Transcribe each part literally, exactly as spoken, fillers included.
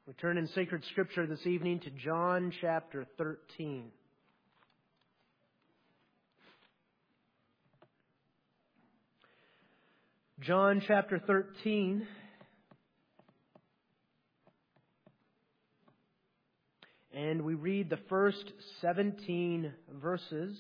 We turn in sacred scripture this evening to John chapter thirteen. John chapter thirteen. And we read the first seventeen verses.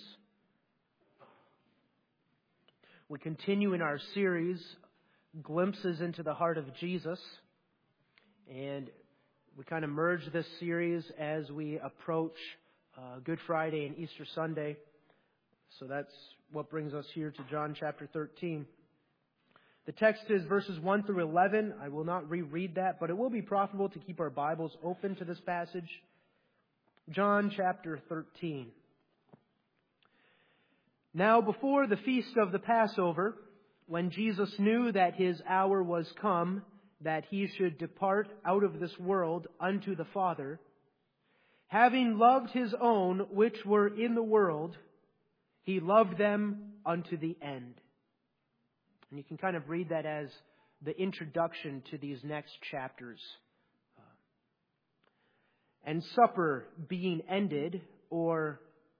We continue in our series, Glimpses into the Heart of Jesus. And we kind of merge this series as we approach uh, Good Friday and Easter Sunday. So that's what brings us here to John chapter thirteen. The text is verses one through eleven. I will not reread that, but it will be profitable to keep our Bibles open to this passage. John chapter thirteen. Now before the feast of the Passover, when Jesus knew that his hour was come, that he should depart out of this world unto the Father, having loved his own which were in the world, he loved them unto the end. And you can kind of read that as the introduction to these next chapters. And supper being ended, or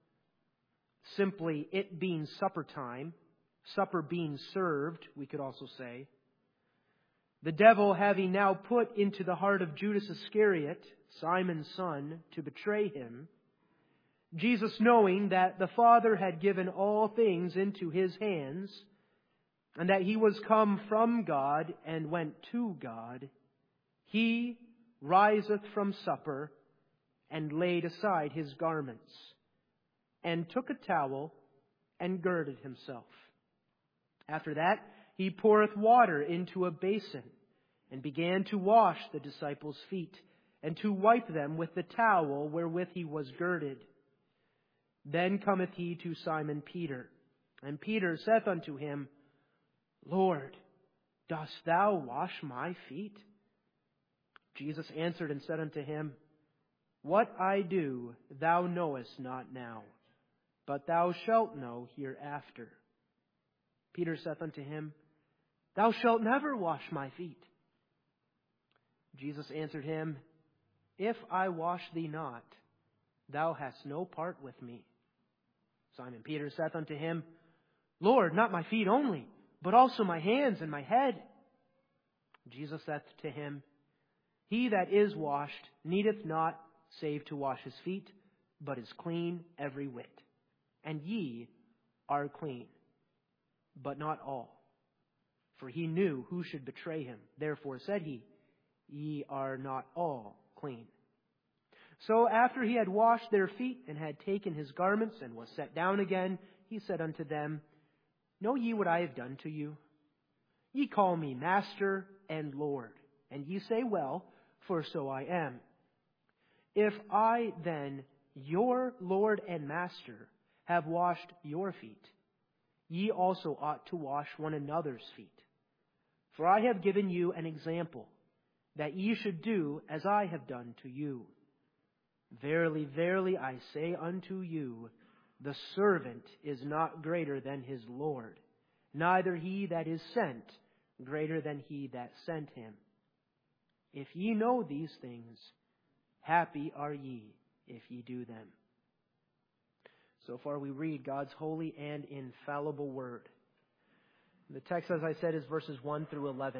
simply it being supper time, supper being served, we could also say, the devil having now put into the heart of Judas Iscariot, Simon's son, to betray him, Jesus, knowing that the Father had given all things into his hands, and that he was come from God and went to God, he riseth from supper, and laid aside his garments, and took a towel, and girded himself. After that, he poureth water into a basin, and began to wash the disciples' feet, and to wipe them with the towel wherewith he was girded. Then cometh he to Simon Peter. And Peter saith unto him, Lord, dost thou wash my feet? Jesus answered and said unto him, What I do thou knowest not now, but thou shalt know hereafter. Peter saith unto him, Thou shalt never wash my feet. Jesus answered him, If I wash thee not, thou hast no part with me. Simon Peter saith unto him, Lord, not my feet only, but also my hands and my head. Jesus saith to him, He that is washed needeth not save to wash his feet, but is clean every whit. And ye are clean, but not all. For he knew who should betray him. Therefore said he, Ye are not all clean. So after he had washed their feet, and had taken his garments, and was set down again, he said unto them, Know ye what I have done to you? Ye call me Master and Lord, and ye say well, for so I am. If I then, your Lord and Master, have washed your feet, ye also ought to wash one another's feet. For I have given you an example, that ye should do as I have done to you. Verily, verily, I say unto you, the servant is not greater than his Lord, neither he that is sent greater than he that sent him. If ye know these things, happy are ye if ye do them. So far we read God's holy and infallible word. The text, as I said, is verses one through eleven.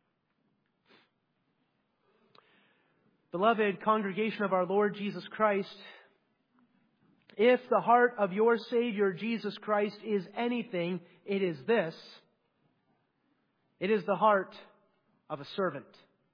Beloved congregation of our Lord Jesus Christ, if the heart of your Savior Jesus Christ is anything, it is this. It is the heart of a servant.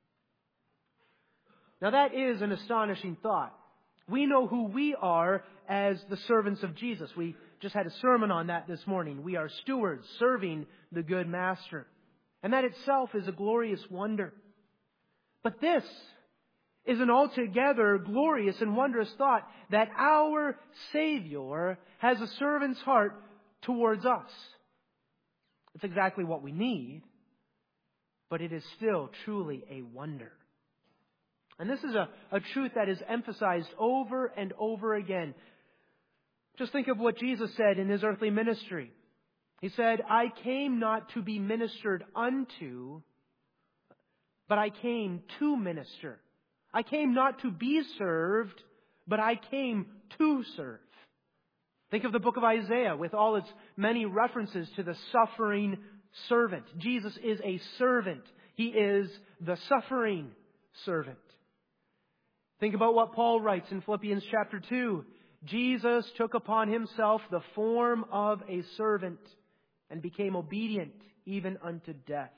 Now that is an astonishing thought. We know who we are as the servants of Jesus. We just had a sermon on that this morning. We are stewards serving the good Master. And that itself is a glorious wonder. But this is an altogether glorious and wondrous thought, that our Savior has a servant's heart towards us. It's exactly what we need, but it is still truly a wonder. And this is a, a truth that is emphasized over and over again. Just think of what Jesus said in his earthly ministry. He said, I came not to be ministered unto, but I came to minister. I came not to be served, but I came to serve. Think of the book of Isaiah with all its many references to the suffering servant. Jesus is a servant. He is the suffering servant. Think about what Paul writes in Philippians chapter two. Jesus took upon himself the form of a servant and became obedient even unto death.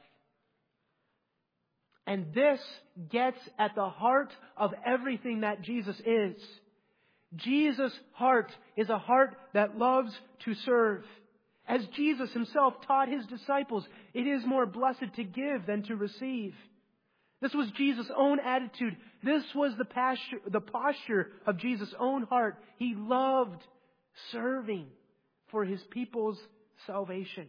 And this gets at the heart of everything that Jesus is. Jesus' heart is a heart that loves to serve. As Jesus himself taught his disciples, it is more blessed to give than to receive. This was Jesus' own attitude. This was the posture, the posture of Jesus' own heart. He loved serving for his people's salvation.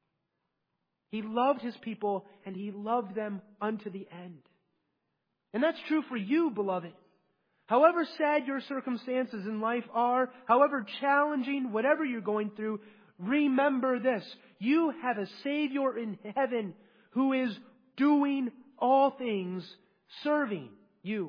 He loved his people and he loved them unto the end. And that's true for you, beloved. However sad your circumstances in life are, however challenging, whatever you're going through, remember this. You have a Savior in heaven who is doing all things, serving you.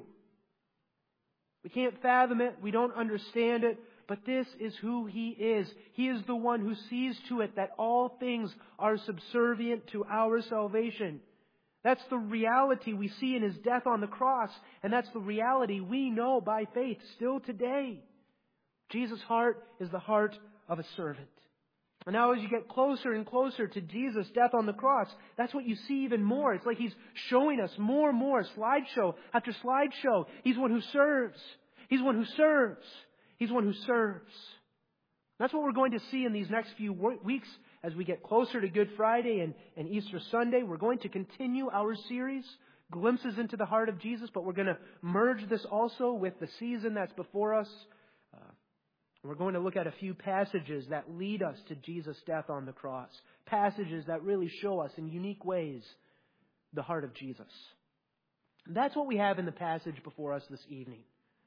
We can't fathom it. We don't understand it. But this is who He is. He is the one who sees to it that all things are subservient to our salvation. That's the reality we see in His death on the cross. And that's the reality we know by faith still today. Jesus' heart is the heart of a servant. And now as you get closer and closer to Jesus' death on the cross, that's what you see even more. It's like He's showing us more and more, slideshow after slideshow. He's one who serves. He's one who serves. He's one who serves. That's what we're going to see in these next few weeks as we get closer to Good Friday and, and Easter Sunday. We're going to continue our series, Glimpses into the Heart of Jesus, but we're going to merge this also with the season that's before us. Uh, we're going to look at a few passages that lead us to Jesus' death on the cross. Passages that really show us in unique ways the heart of Jesus. And that's what we have in the passage before us this evening.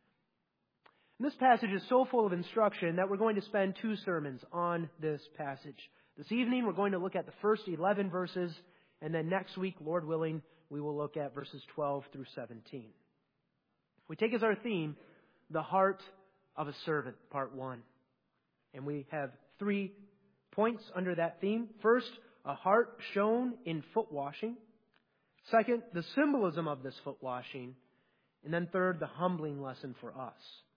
And this passage is so full of instruction that we're going to spend two sermons on this passage. This evening we're going to look at the first eleven verses, and then next week, Lord willing, we will look at verses twelve through seventeen. We take as our theme, the heart of a servant, part one. And we have three points under that theme. First, a heart shown in foot washing. Second, the symbolism of this foot washing. And then third, the humbling lesson for us.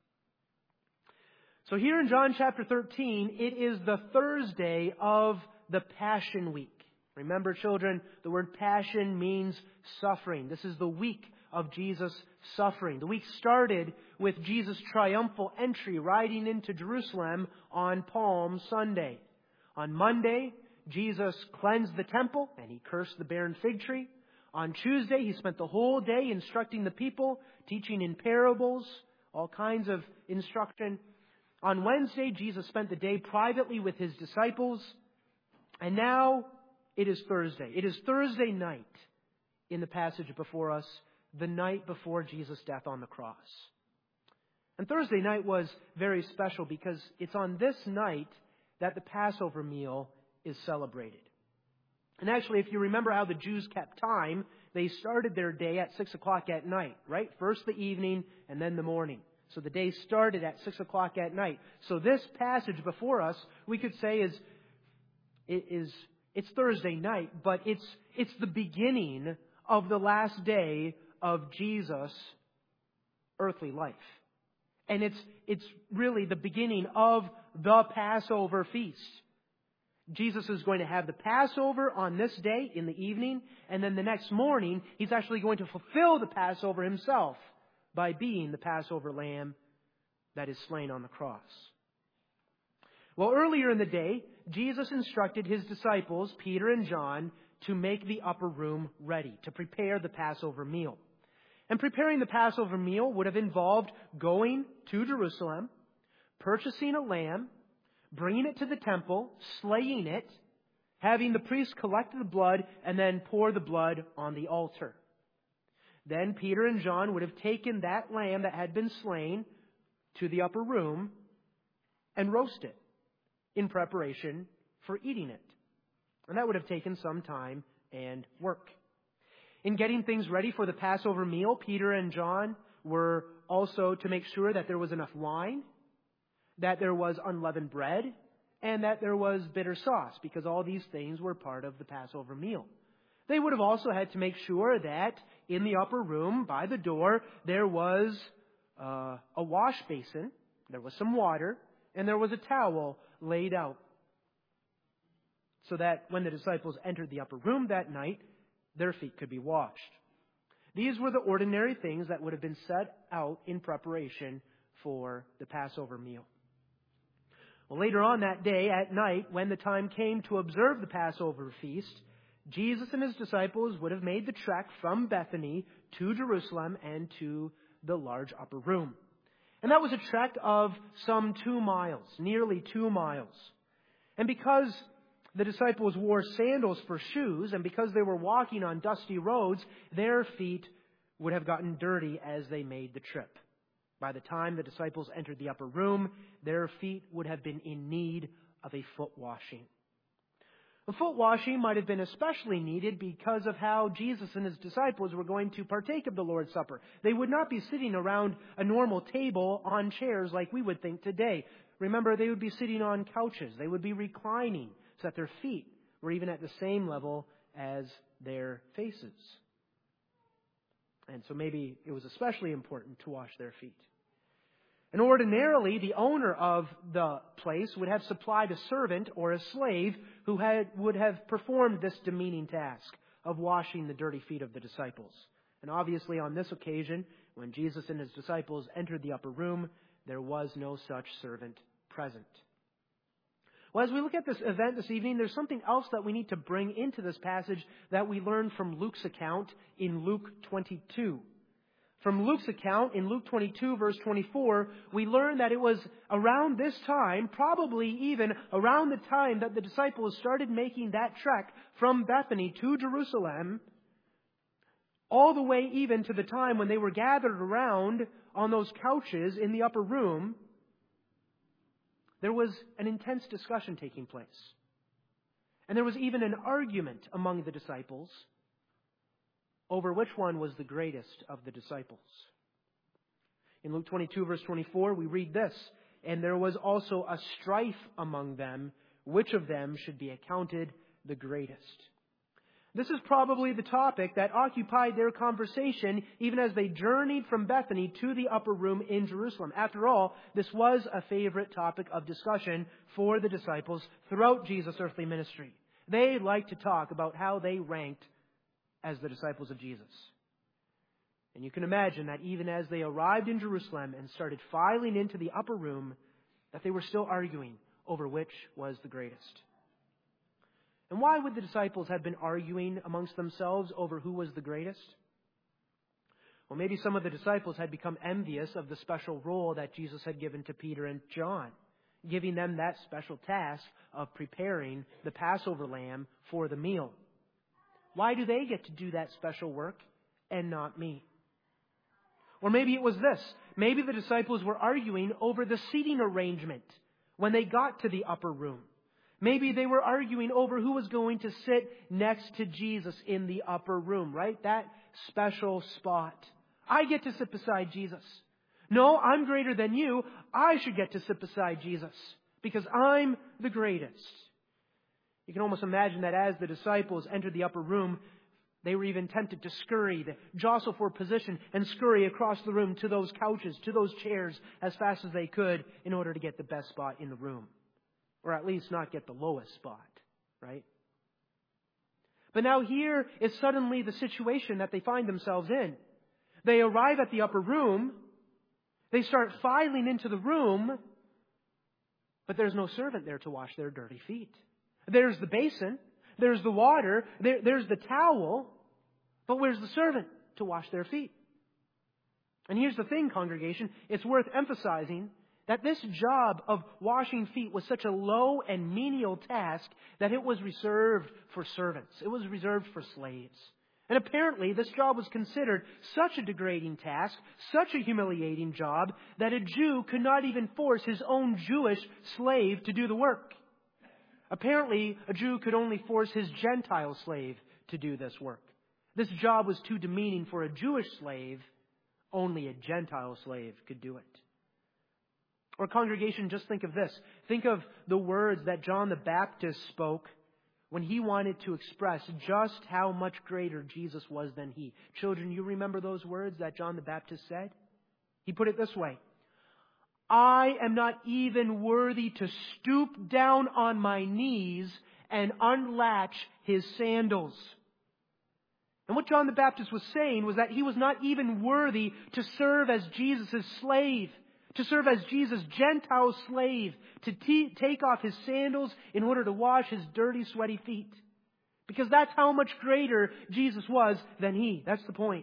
So here in John chapter thirteen, it is the Thursday of the Passion Week. Remember, children, the word passion means suffering. This is the week of Jesus' suffering. The week started with Jesus' triumphal entry riding into Jerusalem on Palm Sunday. On Monday, Jesus cleansed the temple and He cursed the barren fig tree. On Tuesday, He spent the whole day instructing the people, teaching in parables, all kinds of instruction. On Wednesday, Jesus spent the day privately with His disciples. And now it is Thursday. It is Thursday night in the passage before us, the night before Jesus' death on the cross. And Thursday night was very special because it's on this night that the Passover meal is celebrated. And actually, if you remember how the Jews kept time, they started their day at six o'clock at night, right? First the evening and then the morning. So the day started at six o'clock at night. So this passage before us, we could say is, is it's Thursday night, but it's, it's the beginning of the last day of Jesus' earthly life. And it's, it's really the beginning of the Passover feast. Jesus is going to have the Passover on this day in the evening, and then the next morning, He's actually going to fulfill the Passover Himself by being the Passover lamb that is slain on the cross. Well, earlier in the day, Jesus instructed His disciples, Peter and John, to make the upper room ready, to prepare the Passover meal. And preparing the Passover meal would have involved going to Jerusalem, purchasing a lamb, bringing it to the temple, slaying it, having the priest collect the blood, and then pour the blood on the altar. Then Peter and John would have taken that lamb that had been slain to the upper room and roast it in preparation for eating it. And that would have taken some time and work. In getting things ready for the Passover meal, Peter and John were also to make sure that there was enough wine, that there was unleavened bread, and that there was bitter sauce, because all these things were part of the Passover meal. They would have also had to make sure that in the upper room, by the door, there was uh, a wash basin, there was some water, and there was a towel laid out, so that when the disciples entered the upper room that night, their feet could be washed. These were the ordinary things that would have been set out in preparation for the Passover meal. Well, later on that day, at night, when the time came to observe the Passover feast, Jesus and His disciples would have made the trek from Bethany to Jerusalem and to the large upper room. And that was a trek of some two miles, nearly two miles. And because the disciples wore sandals for shoes, and because they were walking on dusty roads, their feet would have gotten dirty as they made the trip. By the time the disciples entered the upper room, their feet would have been in need of a foot washing. The foot washing might have been especially needed because of how Jesus and His disciples were going to partake of the Lord's Supper. They would not be sitting around a normal table on chairs like we would think today. Remember, they would be sitting on couches. They would be reclining so that their feet were even at the same level as their faces. And so maybe it was especially important to wash their feet. And ordinarily, the owner of the place would have supplied a servant or a slave who had, would have performed this demeaning task of washing the dirty feet of the disciples. And obviously, on this occasion, when Jesus and His disciples entered the upper room, there was no such servant present. Well, as we look at this event this evening, there's something else that we need to bring into this passage that we learn from Luke's account in Luke twenty-two. From Luke's account in Luke twenty-two, verse twenty-four, we learn that it was around this time, probably even around the time that the disciples started making that trek from Bethany to Jerusalem, all the way even to the time when they were gathered around on those couches in the upper room, there was an intense discussion taking place. And there was even an argument among the disciples over which one was the greatest of the disciples. In Luke twenty-two, verse twenty-four, we read this, "And there was also a strife among them, which of them should be accounted the greatest." This is probably the topic that occupied their conversation even as they journeyed from Bethany to the upper room in Jerusalem. After all, this was a favorite topic of discussion for the disciples throughout Jesus' earthly ministry. They liked to talk about how they ranked as the disciples of Jesus. And you can imagine that even as they arrived in Jerusalem and started filing into the upper room, that they were still arguing over which was the greatest. And why would the disciples have been arguing amongst themselves over who was the greatest? Well, maybe some of the disciples had become envious of the special role that Jesus had given to Peter and John, giving them that special task of preparing the Passover lamb for the meal. Why do they get to do that special work and not me? Or maybe it was this. Maybe the disciples were arguing over the seating arrangement when they got to the upper room. Maybe they were arguing over who was going to sit next to Jesus in the upper room, right? That special spot. I get to sit beside Jesus. No, I'm greater than you. I should get to sit beside Jesus because I'm the greatest. You can almost imagine that as the disciples entered the upper room, they were even tempted to scurry, to jostle for position and scurry across the room to those couches, to those chairs as fast as they could in order to get the best spot in the room. Or at least not get the lowest spot, right? But now here is suddenly the situation that they find themselves in. They arrive at the upper room. They start filing into the room. But there's no servant there to wash their dirty feet. There's the basin. There's the water. There, there's the towel. But where's the servant to wash their feet? And here's the thing, congregation. It's worth emphasizing that this job of washing feet was such a low and menial task that it was reserved for servants. It was reserved for slaves. And apparently this job was considered such a degrading task, such a humiliating job, that a Jew could not even force his own Jewish slave to do the work. Apparently a Jew could only force his Gentile slave to do this work. This job was too demeaning for a Jewish slave, Only a Gentile slave could do it. Or congregation, just think of this. Think of the words that John the Baptist spoke when he wanted to express just how much greater Jesus was than he. Children, you remember those words that John the Baptist said? He put it this way: I am not even worthy to stoop down on my knees and unlatch his sandals. And what John the Baptist was saying was that he was not even worthy to serve as Jesus' slave, to serve as Jesus' Gentile slave, to t- take off his sandals in order to wash his dirty, sweaty feet. Because that's how much greater Jesus was than he. That's the point.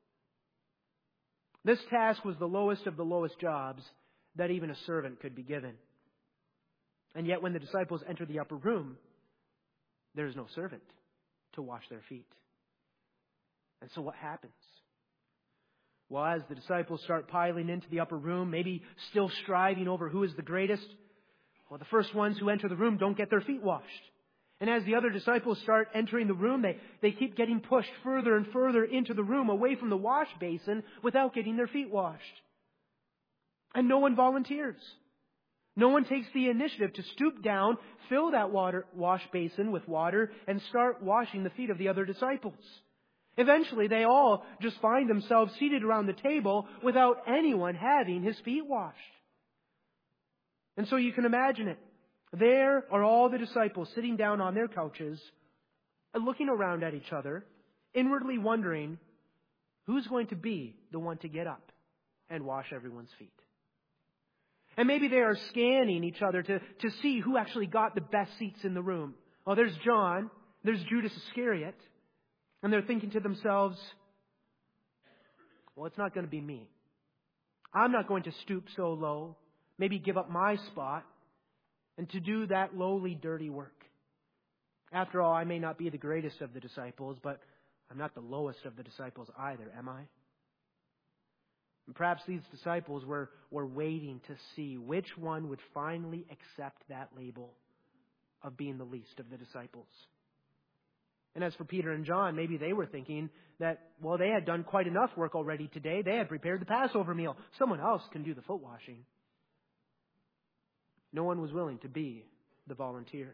This task was the lowest of the lowest jobs that even a servant could be given. And yet when the disciples enter the upper room, there is no servant to wash their feet. And so what happens? Well, as the disciples start piling into the upper room, maybe still striving over who is the greatest, well, the first ones who enter the room don't get their feet washed. And as the other disciples start entering the room, they, they keep getting pushed further and further into the room, away from the wash basin, without getting their feet washed. And no one volunteers. No one takes the initiative to stoop down, fill that water wash basin with water, and start washing the feet of the other disciples. Eventually, they all just find themselves seated around the table without anyone having his feet washed. And so you can imagine it. There are all the disciples sitting down on their couches, looking around at each other, inwardly wondering who's going to be the one to get up and wash everyone's feet. And maybe they are scanning each other to, to see who actually got the best seats in the room. Oh, there's John. There's Judas Iscariot. And they're thinking to themselves, well, it's not going to be me. I'm not going to stoop so low, maybe give up my spot, and to do that lowly, dirty work. After all, I may not be the greatest of the disciples, but I'm not the lowest of the disciples either, am I? And perhaps these disciples were, were waiting to see which one would finally accept that label of being the least of the disciples. And as for Peter and John, maybe they were thinking that, well, they had done quite enough work already today. They had prepared the Passover meal. Someone else can do the foot washing. No one was willing to be the volunteer.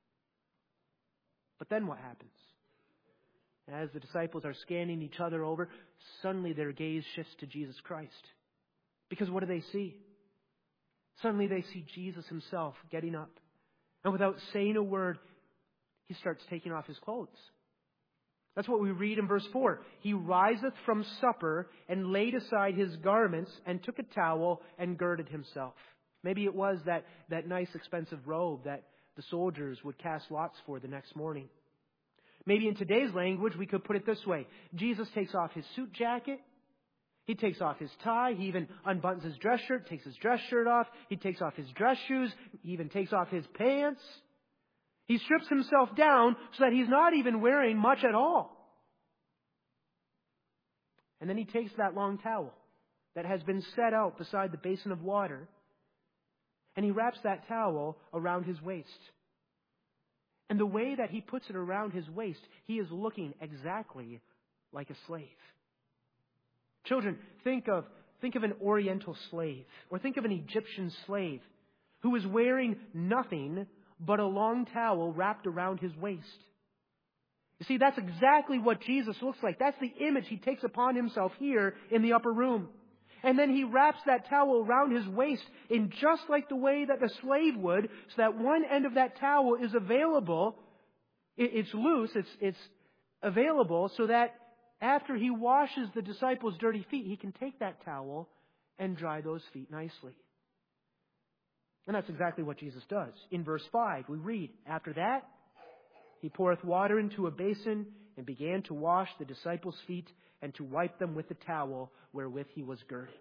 But then what happens? As the disciples are scanning each other over, suddenly their gaze shifts to Jesus Christ. Because what do they see? Suddenly they see Jesus himself getting up. And without saying a word, he starts taking off his clothes. That's what we read in verse four. He riseth from supper and laid aside his garments and took a towel and girded himself. Maybe it was that, that nice expensive robe that the soldiers would cast lots for the next morning. Maybe in today's language we could put it this way. Jesus takes off his suit jacket. He takes off his tie. He even unbuttons his dress shirt, takes his dress shirt off. He takes off his dress shoes. He even takes off his pants. He strips himself down so that he's not even wearing much at all. And then he takes that long towel that has been set out beside the basin of water, and he wraps that towel around his waist. And the way that he puts it around his waist, he is looking exactly like a slave. Children, think of, think of an Oriental slave, or think of an Egyptian slave who is wearing nothing but a long towel wrapped around his waist. You see, that's exactly what Jesus looks like. That's the image he takes upon himself here in the upper room. And then he wraps that towel around his waist in just like the way that the slave would, so that one end of that towel is available. It's loose, it's, it's available, so that after he washes the disciples' dirty feet, he can take that towel and dry those feet nicely. And that's exactly what Jesus does. In verse five, we read, after that, he poureth water into a basin and began to wash the disciples' feet and to wipe them with the towel wherewith he was girded.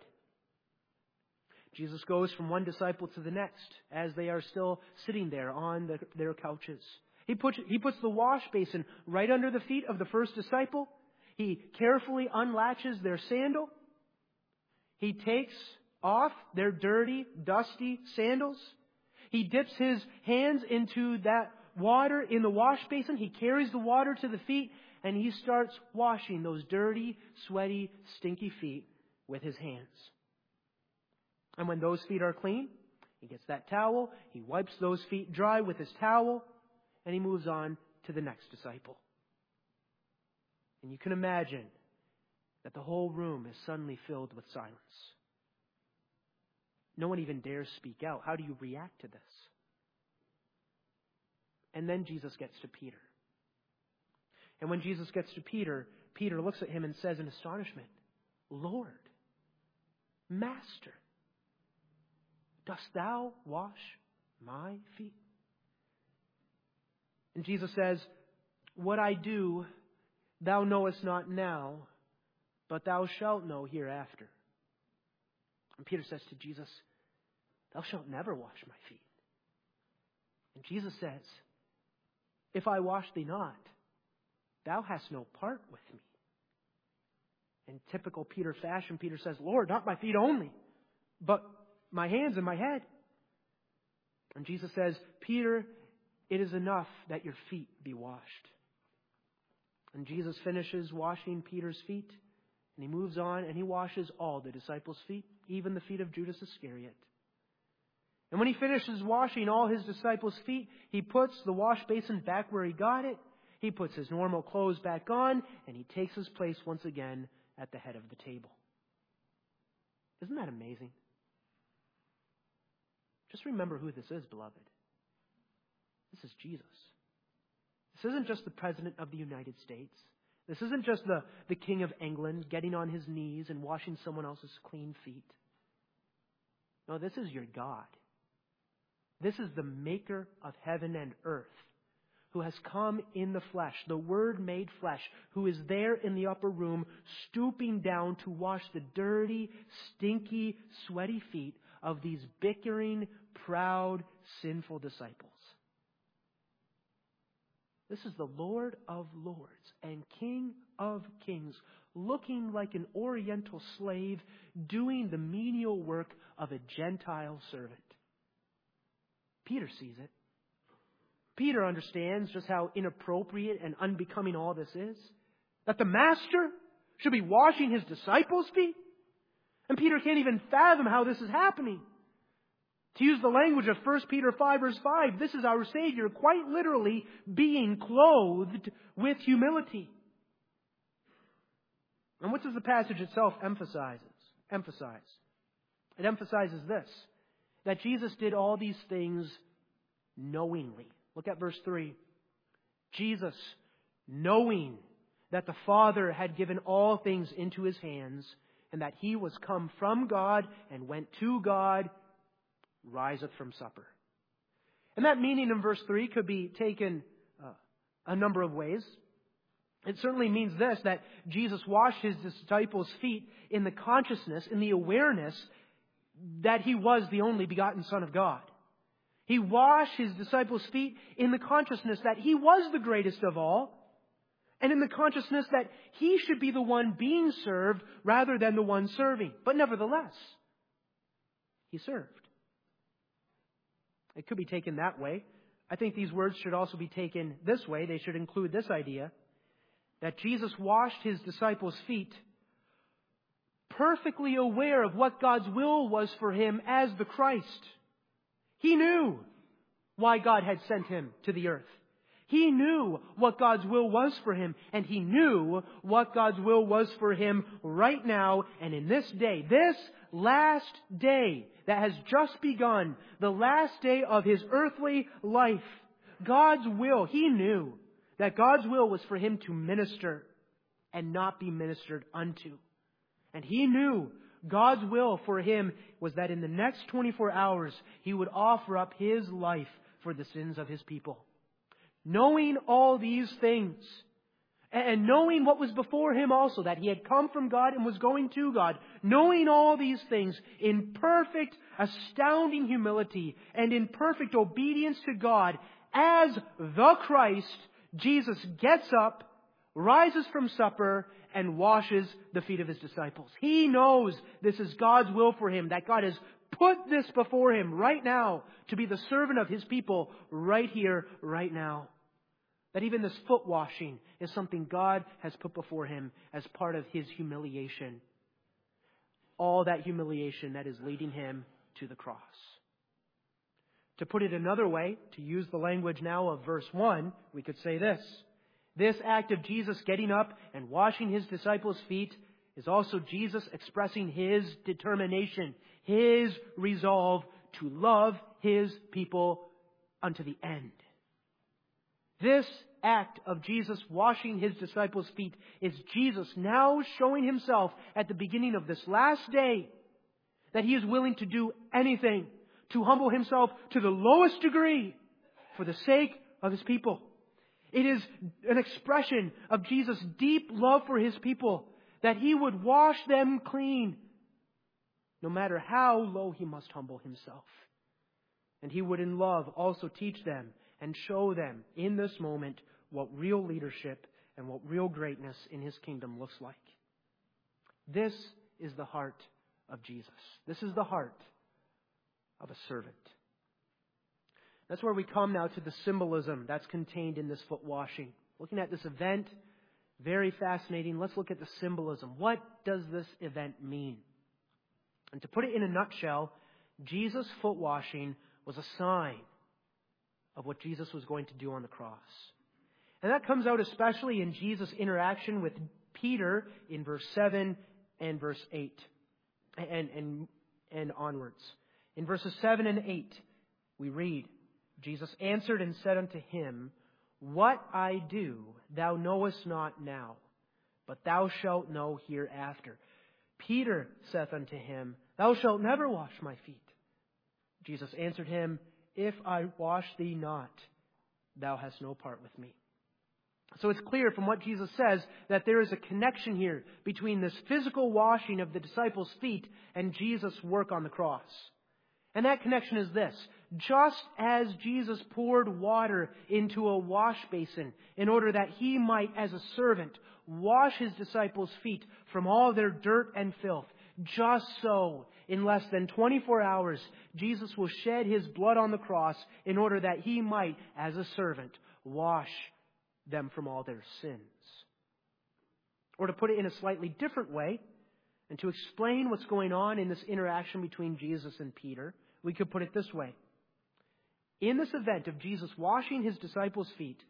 Jesus goes from one disciple to the next as they are still sitting there on the, their couches. He puts, he puts the wash basin right under the feet of the first disciple. He carefully unlatches their sandal. He takes off their dirty, dusty sandals. He dips his hands into that water in the wash basin. He carries the water to the feet, and he starts washing those dirty, sweaty, stinky feet with his hands. And when those feet are clean, he gets that towel, he wipes those feet dry with his towel, and he moves on to the next disciple. And you can imagine that the whole room is suddenly filled with silence. No one even dares speak out. How do you react to this? And then Jesus gets to Peter. And when Jesus gets to Peter, Peter looks at him and says in astonishment, Lord, Master, dost thou wash my feet? And Jesus says, what I do, thou knowest not now, but thou shalt know hereafter. And Peter says to Jesus, thou shalt never wash my feet. And Jesus says, if I wash thee not, thou hast no part with me. In typical Peter fashion, Peter says, Lord, not my feet only, but my hands and my head. And Jesus says, Peter, it is enough that your feet be washed. And Jesus finishes washing Peter's feet, and he moves on and he washes all the disciples' feet, even the feet of Judas Iscariot. And when he finishes washing all his disciples' feet, he puts the wash basin back where he got it. He puts his normal clothes back on, and he takes his place once again at the head of the table. Isn't that amazing? Just remember who this is, beloved. This is Jesus. This isn't just the President of the United States. This isn't just the, the King of England getting on his knees and washing someone else's clean feet. No, this is your God. This is the maker of heaven and earth, who has come in the flesh, the Word made flesh, who is there in the upper room, stooping down to wash the dirty, stinky, sweaty feet of these bickering, proud, sinful disciples. This is the Lord of lords and King of kings, looking like an Oriental slave, doing the menial work of a Gentile servant. Peter sees it. Peter understands just how inappropriate and unbecoming all this is. That the Master should be washing his disciples' feet. And Peter can't even fathom how this is happening. To use the language of First Peter five verse five, this is our Savior quite literally being clothed with humility. And what does the passage itself emphasizes? Emphasize? It emphasizes this, that Jesus did all these things knowingly. Look at verse three. Jesus, knowing that the Father had given all things into his hands, and that he was come from God and went to God, riseth from supper. And that meaning in verse three could be taken uh, a number of ways. It certainly means this, that Jesus washed his disciples' feet in the consciousness, in the awareness that he was the only begotten Son of God. He washed his disciples' feet in the consciousness that he was the greatest of all, and in the consciousness that he should be the one being served rather than the one serving. But nevertheless, he served. It could be taken that way. I think these words should also be taken this way. They should include this idea, that Jesus washed his disciples' feet perfectly aware of what God's will was for him as the Christ. He knew why God had sent him to the earth. He knew what God's will was for him, and he knew what God's will was for him right now and in this day, this last day that has just begun, the last day of his earthly life. God's will, he knew that God's will was for him to minister and not be ministered unto. And he knew God's will for him was that in the next twenty-four hours, he would offer up his life for the sins of his people. Knowing all these things, and knowing what was before him also, that he had come from God and was going to God, knowing all these things in perfect, astounding humility and in perfect obedience to God, as the Christ, Jesus gets up, rises from supper, and washes the feet of his disciples. He knows this is God's will for him, that God has put this before him right now to be the servant of his people right here, right now. That even this foot washing is something God has put before him as part of his humiliation. all that humiliation that is leading him to the cross. To put it another way, to use the language now of verse one, we could say this. This act of Jesus getting up and washing his disciples' feet is also Jesus expressing his determination, his resolve to love his people unto the end. This act of Jesus washing his disciples' feet is Jesus now showing himself at the beginning of this last day that he is willing to do anything, to humble himself to the lowest degree for the sake of his people. It is an expression of Jesus' deep love for his people, that he would wash them clean, no matter how low he must humble himself. And he would in love also teach them and show them in this moment what real leadership and what real greatness in his kingdom looks like. This is the heart of Jesus. This is the heart of a servant. That's where we come now to the symbolism that's contained in this foot washing. Looking at this event, very fascinating. Let's look at the symbolism. What does this event mean? And to put it in a nutshell, Jesus' foot washing was a sign of what Jesus was going to do on the cross. And that comes out especially in Jesus' interaction with Peter in verse seven and verse eight and, and, and onwards. In verses seven and eight, we read, Jesus answered and said unto him, What I do thou knowest not now, but thou shalt know hereafter. Peter saith unto him, Thou shalt never wash my feet. Jesus answered him, If I wash thee not, thou hast no part with me. So it's clear from what Jesus says that there is a connection here between this physical washing of the disciples' feet and Jesus' work on the cross. And that connection is this. Just as Jesus poured water into a wash basin in order that he might, as a servant, wash his disciples' feet from all their dirt and filth, just so, in less than twenty-four hours, Jesus will shed his blood on the cross in order that he might, as a servant, wash them from all their sins. Or to put it in a slightly different way, and to explain what's going on in this interaction between Jesus and Peter, we could put it this way. In this event of Jesus washing his disciples' feet,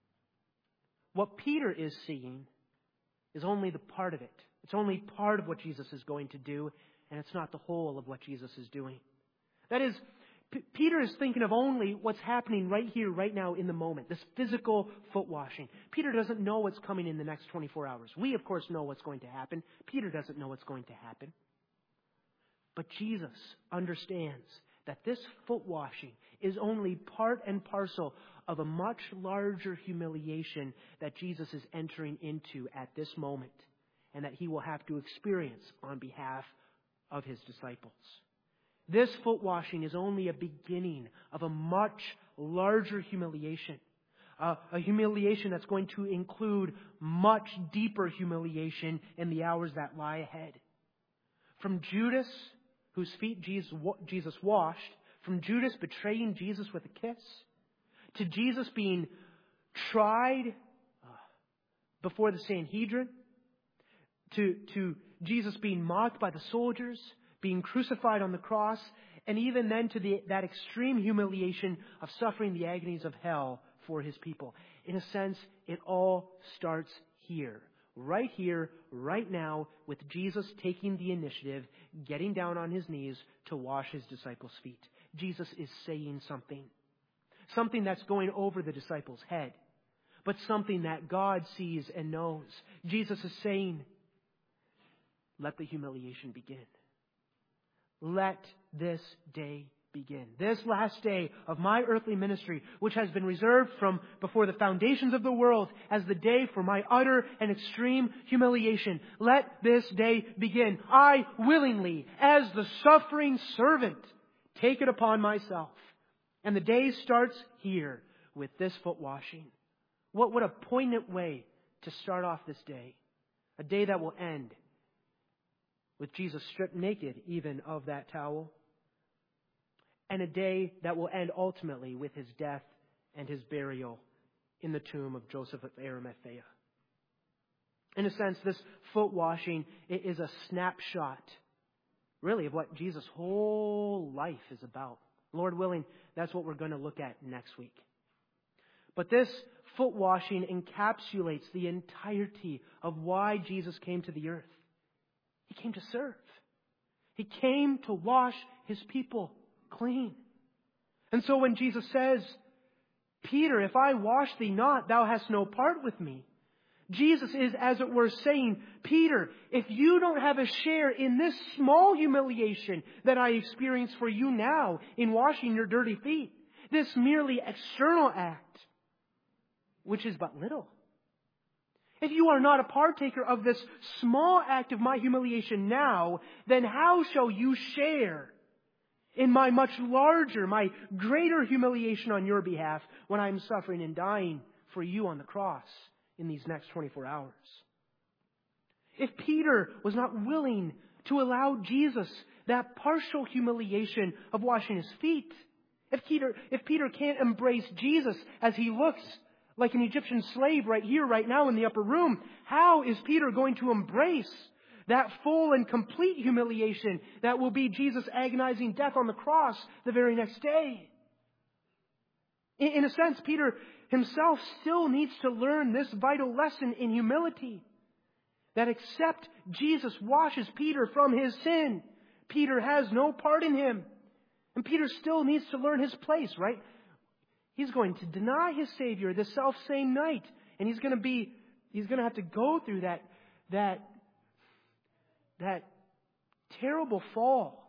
what Peter is seeing is only the part of it. It's only part of what Jesus is going to do, and it's not the whole of what Jesus is doing. That is, P- Peter is thinking of only what's happening right here, right now, in the moment, this physical foot washing. Peter doesn't know what's coming in the next twenty-four hours. We, of course, know what's going to happen. Peter doesn't know what's going to happen. But Jesus understands that this foot washing is only part and parcel of a much larger humiliation that Jesus is entering into at this moment, and that he will have to experience on behalf of his disciples. This foot washing is only a beginning of a much larger humiliation. Uh, a humiliation that's going to include much deeper humiliation in the hours that lie ahead. From Judas, whose feet Jesus, Jesus washed, from Judas betraying Jesus with a kiss, to Jesus being tried uh, before the Sanhedrin, to, to Jesus being mocked by the soldiers, being crucified on the cross, and even then to the, that extreme humiliation of suffering the agonies of hell for his people. In a sense, it all starts here. Right here, right now, with Jesus taking the initiative, getting down on his knees to wash his disciples' feet. Jesus is saying something. Something that's going over the disciples' head. But something that God sees and knows. Jesus is saying, let the humiliation begin. Let this day begin. This last day of my earthly ministry, which has been reserved from before the foundations of the world as the day for my utter and extreme humiliation. Let this day begin. I willingly, as the suffering servant, take it upon myself. And the day starts here with this foot washing. What, what a poignant way to start off this day. A day that will end with Jesus stripped naked even of that towel. And a day that will end ultimately with his death and his burial in the tomb of Joseph of Arimathea. In a sense, this foot washing is a snapshot really of what Jesus' whole life is about. Lord willing, that's what we're going to look at next week. But this foot washing encapsulates the entirety of why Jesus came to the earth. He came to serve. He came to wash His people clean. And so when Jesus says, Peter, if I wash thee not, thou hast no part with me. Jesus is, as it were, saying, Peter, if you don't have a share in this small humiliation that I experience for you now in washing your dirty feet, this merely external act, which is but little. If you are not a partaker of this small act of my humiliation now, then how shall you share in my much larger, my greater humiliation on your behalf when I am suffering and dying for you on the cross in these next twenty-four hours? If Peter was not willing to allow Jesus that partial humiliation of washing his feet, if Peter, if Peter can't embrace Jesus as he looks like an Egyptian slave right here, right now in the upper room, how is Peter going to embrace that full and complete humiliation that will be Jesus' agonizing death on the cross the very next day? In, in a sense, Peter himself still needs to learn this vital lesson in humility. That except Jesus washes Peter from his sin, Peter has no part in him. And Peter still needs to learn his place, right? He's going to deny his Savior the self-same night. And he's going to be, he's going to have to go through that, that, that terrible fall.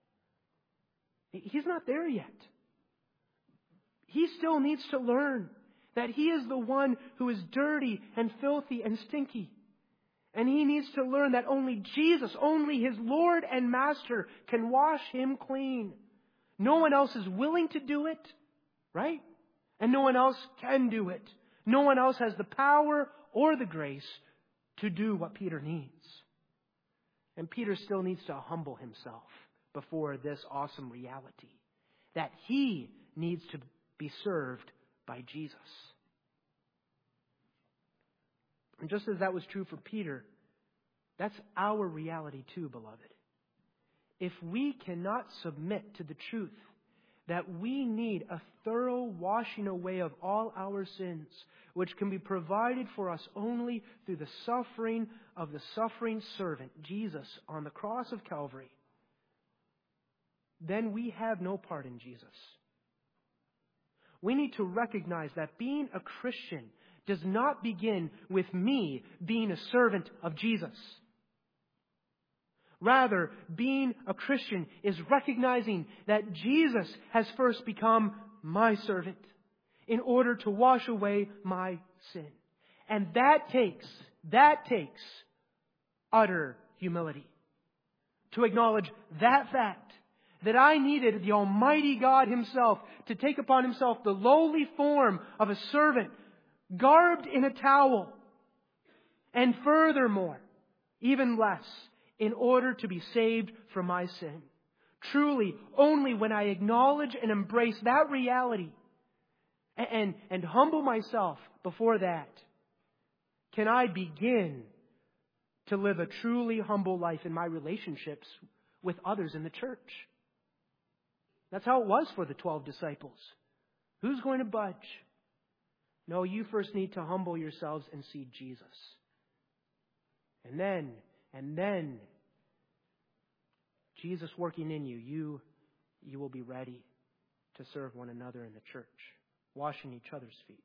He's not there yet. He still needs to learn that he is the one who is dirty and filthy and stinky. And he needs to learn that only Jesus, only his Lord and Master can wash him clean. No one else is willing to do it, right? And no one else can do it. No one else has the power or the grace to do what Peter needs. And Peter still needs to humble himself before this awesome reality, that he needs to be served by Jesus. And just as that was true for Peter, that's our reality too, beloved. If we cannot submit to the truth that we need a thorough washing away of all our sins, which can be provided for us only through the suffering of the suffering servant, Jesus, on the cross of Calvary, then we have no part in Jesus. We need to recognize that being a Christian does not begin with me being a servant of Jesus. Rather, being a Christian is recognizing that Jesus has first become my servant in order to wash away my sin. And that takes, that takes utter humility. To acknowledge that fact, that I needed the Almighty God Himself to take upon Himself the lowly form of a servant, garbed in a towel, and furthermore, even less, in order to be saved from my sin. Truly, only when I acknowledge and embrace that reality and, and, and humble myself before that, can I begin to live a truly humble life in my relationships with others in the church. That's how it was for the twelve disciples. Who's going to budge? No, you first need to humble yourselves and see Jesus. And then, and then, Jesus working in you, you, you will be ready to serve one another in the church, washing each other's feet.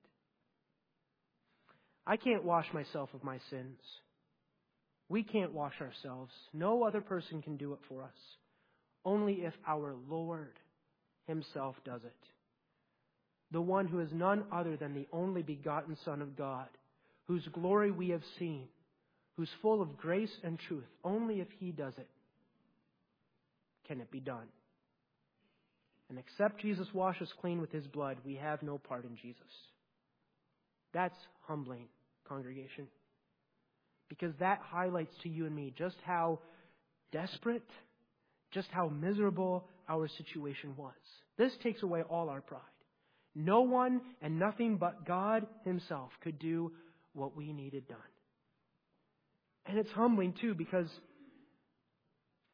I can't wash myself of my sins. We can't wash ourselves. No other person can do it for us. Only if our Lord Himself does it. The one who is none other than the only begotten Son of God, whose glory we have seen, who's full of grace and truth. Only if He does it can it be done. And except Jesus wash us clean with His blood, we have no part in Jesus. That's humbling, congregation. Because that highlights to you and me just how desperate, just how miserable our situation was. This takes away all our pride. No one and nothing but God Himself could do what we needed done. And it's humbling too, because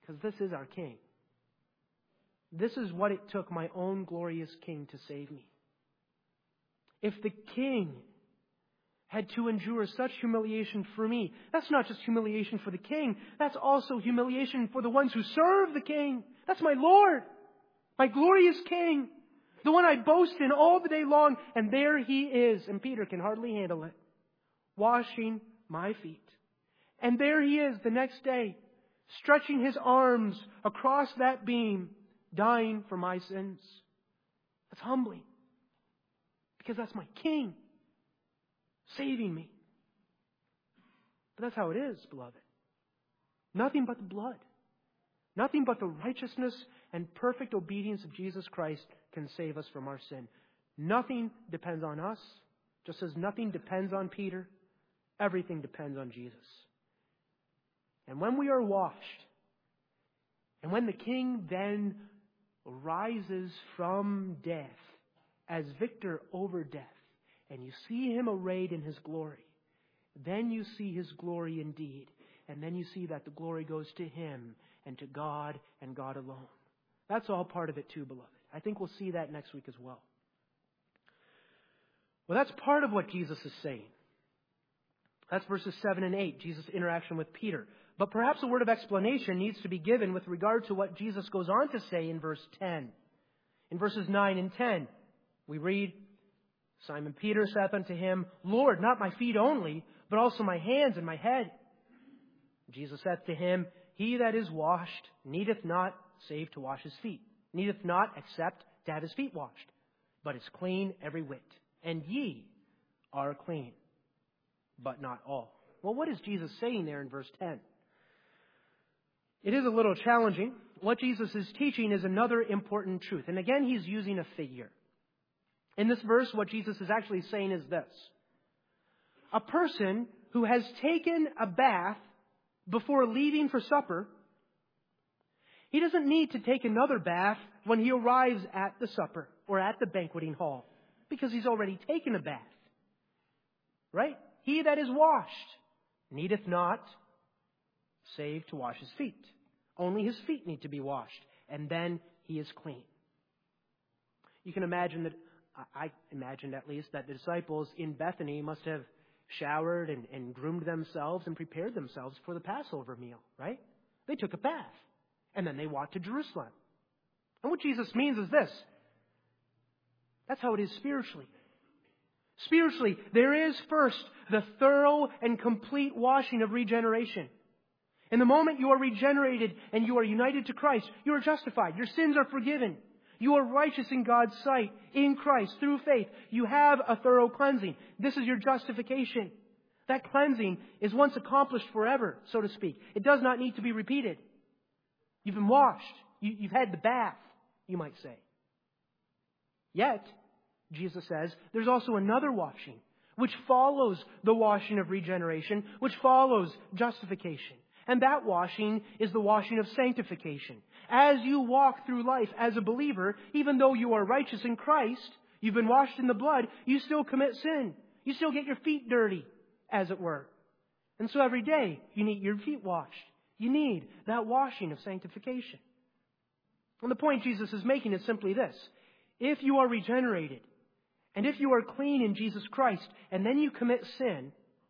Because this is our King. This is what it took my own glorious King to save me. If the King had to endure such humiliation for me, that's not just humiliation for the King, that's also humiliation for the ones who serve the King. That's my Lord, my glorious King, the one I boast in all the day long, and there He is, and Peter can hardly handle it, washing my feet. And there He is the next day, stretching His arms across that beam, dying for my sins. That's humbling. Because that's my King, saving me. But that's how it is, beloved. Nothing but the blood. Nothing but the righteousness and perfect obedience of Jesus Christ can save us from our sin. Nothing depends on us, just as nothing depends on Peter. Everything depends on Jesus. And when we are washed, and when the King then rises from death as victor over death, and you see Him arrayed in His glory, then you see His glory indeed. And then you see that the glory goes to Him and to God and God alone. That's all part of it too, beloved. I think we'll see that next week as well. Well, that's part of what Jesus is saying. That's verses seven and eight, Jesus' interaction with Peter. But perhaps a word of explanation needs to be given with regard to what Jesus goes on to say in verse ten. In verses nine and ten, we read, Simon Peter saith unto Him, Lord, not my feet only, but also my hands and my head. Jesus saith to him, He that is washed needeth not save to wash his feet, needeth not except to have his feet washed, but is clean every whit. And ye are clean, but not all. Well, what is Jesus saying there in verse ten? It is a little challenging. What Jesus is teaching is another important truth. And again, He's using a figure. In this verse, what Jesus is actually saying is this. A person who has taken a bath before leaving for supper, he doesn't need to take another bath when he arrives at the supper or at the banqueting hall, because he's already taken a bath. Right? He that is washed needeth not save to wash his feet. Only his feet need to be washed, and then he is clean. You can imagine that, I imagined at least, that the disciples in Bethany must have showered and, and groomed themselves and prepared themselves for the Passover meal, right? They took a bath, and then they walked to Jerusalem. And what Jesus means is this. That's how it is spiritually. Spiritually, there is first the thorough and complete washing of regeneration. In the moment you are regenerated and you are united to Christ, you are justified. Your sins are forgiven. You are righteous in God's sight in Christ through faith. You have a thorough cleansing. This is your justification. That cleansing is once accomplished forever, so to speak. It does not need to be repeated. You've been washed. You, you've had the bath, you might say. Yet, Jesus says, there's also another washing, which follows the washing of regeneration, which follows justification. And that washing is the washing of sanctification. As you walk through life as a believer, even though you are righteous in Christ, you've been washed in the blood, you still commit sin. You still get your feet dirty, as it were. And so every day, you need your feet washed. You need that washing of sanctification. And the point Jesus is making is simply this. If you are regenerated, and if you are clean in Jesus Christ, and then you commit sin,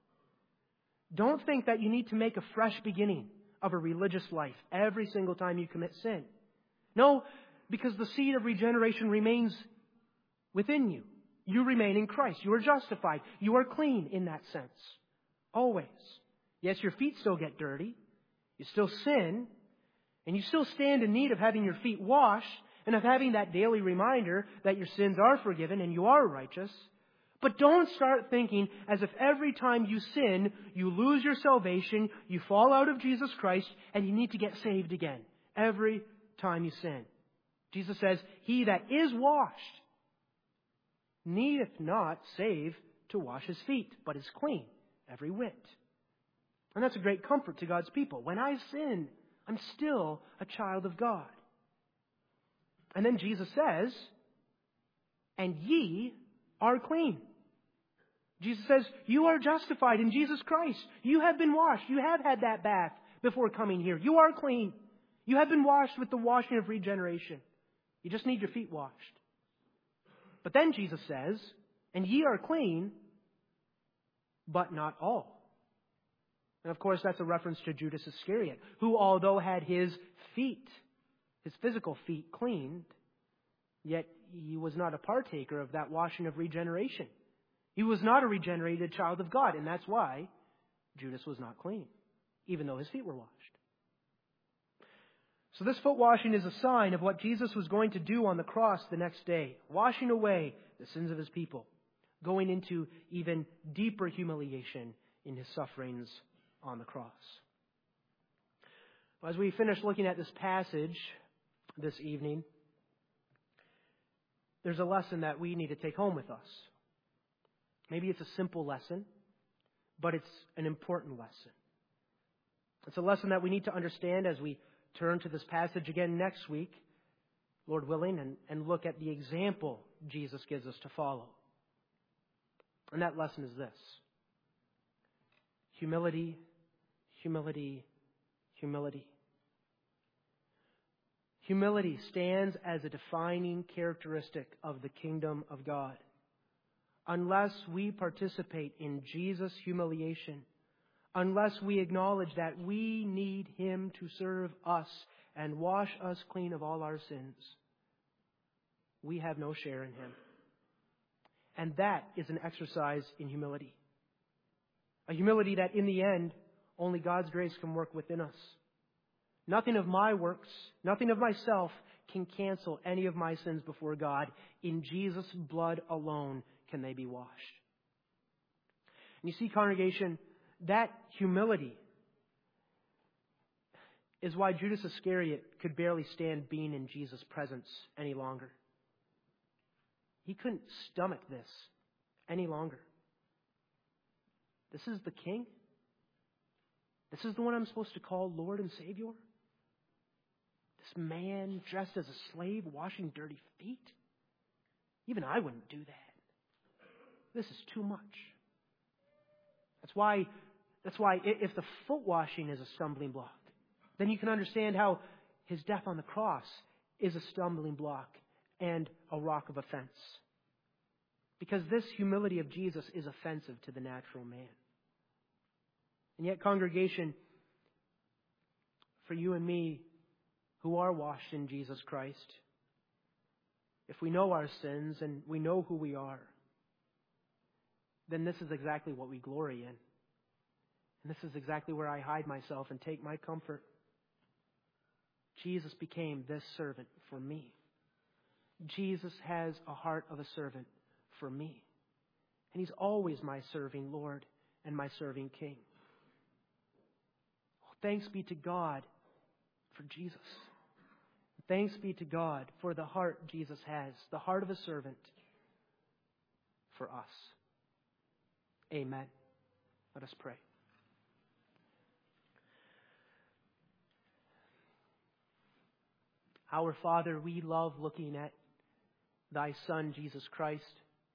don't think that you need to make a fresh beginning of a religious life every single time you commit sin. No, because the seed of regeneration remains within you. You remain in Christ. You are justified. You are clean in that sense. Always. Yes, your feet still get dirty. You still sin. And you still stand in need of having your feet washed and of having that daily reminder that your sins are forgiven and you are righteous. But don't start thinking as if every time you sin, you lose your salvation, you fall out of Jesus Christ, and you need to get saved again every time you sin. Jesus says, He that is washed needeth not save to wash his feet, but is clean every whit. And that's a great comfort to God's people. When I sin, I'm still a child of God. And then Jesus says, and ye are clean. Jesus says, you are justified in Jesus Christ. You have been washed. You have had that bath before coming here. You are clean. You have been washed with the washing of regeneration. You just need your feet washed. But then Jesus says, and ye are clean, but not all. And of course, that's a reference to Judas Iscariot, who, although had his feet, his physical feet cleaned, yet he was not a partaker of that washing of regeneration. He was not a regenerated child of God, and that's why Judas was not clean, even though his feet were washed. So this foot washing is a sign of what Jesus was going to do on the cross the next day, washing away the sins of his people, going into even deeper humiliation in his sufferings on the cross. As we finish looking at this passage this evening, there's a lesson that we need to take home with us. Maybe it's a simple lesson, but it's an important lesson. It's a lesson that we need to understand as we turn to this passage again next week, Lord willing, and, and look at the example Jesus gives us to follow. And that lesson is this: humility, humility, humility. Humility stands as a defining characteristic of the kingdom of God. Unless we participate in Jesus' humiliation, unless we acknowledge that we need Him to serve us and wash us clean of all our sins, we have no share in Him. And that is an exercise in humility. A humility that in the end, only God's grace can work within us. Nothing of my works, nothing of myself can cancel any of my sins before God. In Jesus' blood alone can they be washed. And you see, congregation, that humility is why Judas Iscariot could barely stand being in Jesus' presence any longer. He couldn't stomach this any longer. This is the King? This is the one I'm supposed to call Lord and Savior? This man dressed as a slave washing dirty feet? Even I wouldn't do that. This is too much. That's why, that's why if the foot washing is a stumbling block, then you can understand how His death on the cross is a stumbling block and a rock of offense. Because this humility of Jesus is offensive to the natural man. And yet, congregation, for you and me who are washed in Jesus Christ, if we know our sins and we know who we are, then this is exactly what we glory in. And this is exactly where I hide myself and take my comfort. Jesus became this servant for me. Jesus has a heart of a servant for me. And He's always my serving Lord and my serving King. Well, thanks be to God for Jesus. Thanks be to God for the heart Jesus has, the heart of a servant for us. Amen. Let us pray. Our Father, we love looking at Thy Son, Jesus Christ.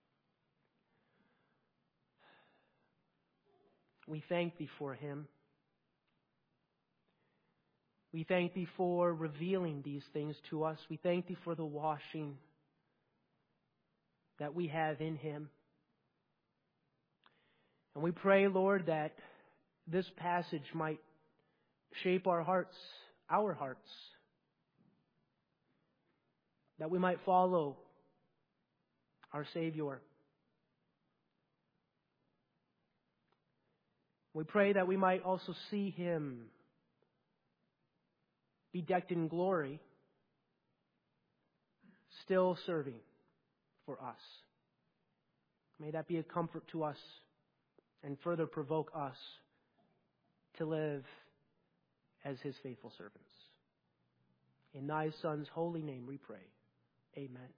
We thank Thee for Him. We thank Thee for revealing these things to us. We thank Thee for the washing that we have in Him. And we pray, Lord, that this passage might shape our hearts, our hearts, that we might follow our Savior. We pray that we might also see Him bedecked in glory, still serving for us. May that be a comfort to us and further provoke us to live as His faithful servants. In Thy Son's holy name we pray. Amen.